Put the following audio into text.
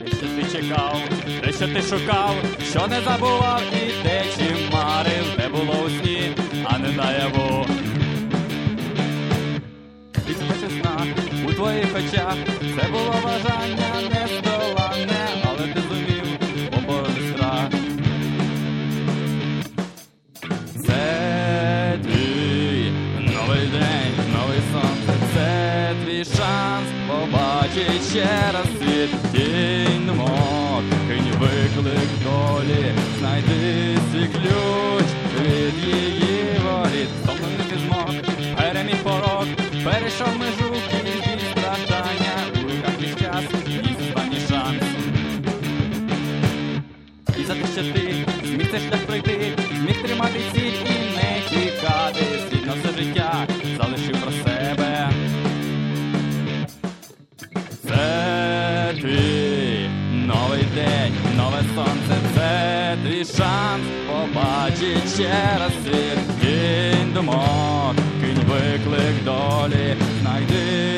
Те, що ти чекав, те, що ти шукав, що не забував, і те, чим марив, те було у сні, а не наяву. І це сна у твоїх очах, це було бажання нездоланне, але ти зумів побороти страх. Це твій новий день, новий сонце, це твій шанс побачить ще раз світ. Кінь думок, кинь виклик долі, знайди свій ключ від її волі. Втомлений змог, переміг порог, перейшов межу кількість страждання, у руках весь час і останній шанс. І за те, що ти зміг цей шлях пройти, зміг тримати ціль і не тікати, світ на все життя залишив про себе. Це твій новий день, нове сонце, це твій шанс побачить ще раз світ. Кінь думок, кинь виклик долі, знайди